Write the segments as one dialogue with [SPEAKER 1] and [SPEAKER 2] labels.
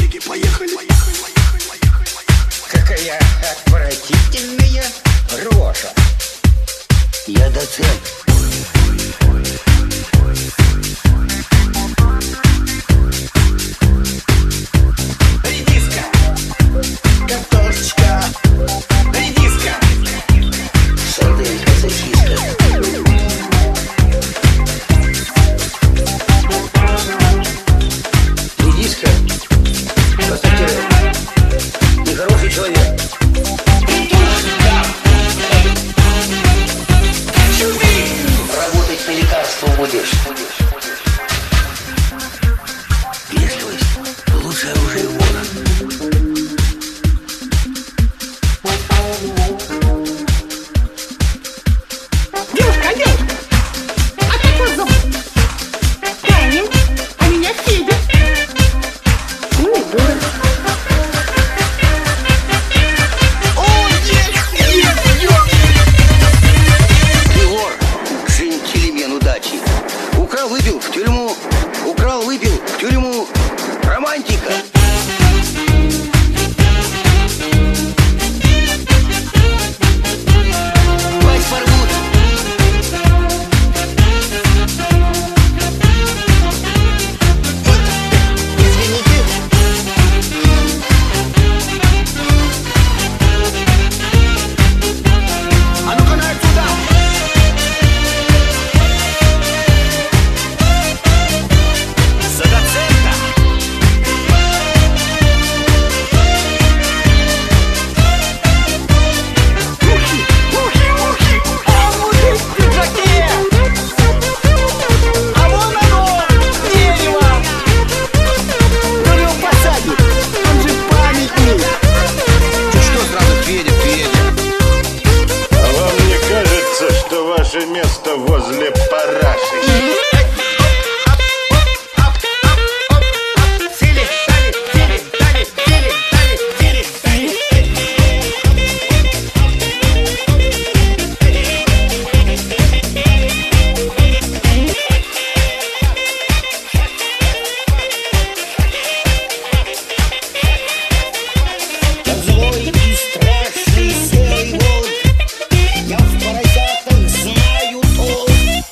[SPEAKER 1] Романтики, поехали.
[SPEAKER 2] Какая отвратительная рожа.
[SPEAKER 3] Я доцент.
[SPEAKER 1] Редиска, картошечка, редиска,
[SPEAKER 3] Сарделька, сосиска. Редиска, поставьте нехороший человек. Работать на лекарство будешь. Вежливость — лучшее оружие вора.
[SPEAKER 4] Девушка, а как вас зовут? Таня, а меня Федя. Ну и дура.
[SPEAKER 3] Егор, джентльмен удачи. Украл, выпил в тюрьму. Украл, выпил в тюрьму. Романтика. Вас порвут.
[SPEAKER 2] Извините.
[SPEAKER 1] а ну-ка на отсюда. За доцента. Ухи, а мужик в пиджаке. А вон оно, дерево. Кто его посадит? Он же памятник.
[SPEAKER 3] Ты что сразу, Федя?
[SPEAKER 5] А вам не кажется, что ваше место возле параши?
[SPEAKER 2] Злой и страшный серый волк. Я в поросятах знаю толк.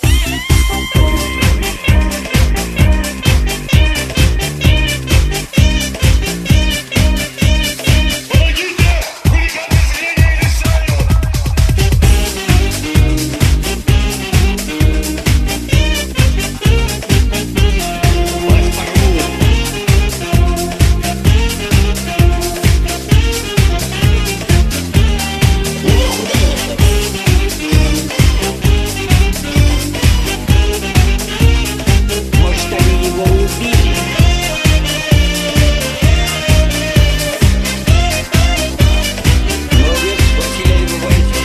[SPEAKER 2] Может, они его убили? Молодец, Василий, не бывайте.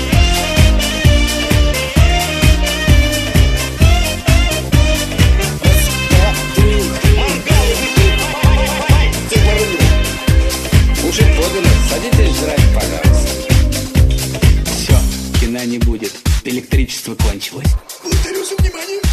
[SPEAKER 6] Уши подано, садитесь жрать, пожалуйста. Все, кино не будет, электричество кончилось.
[SPEAKER 1] Благодарю за внимание.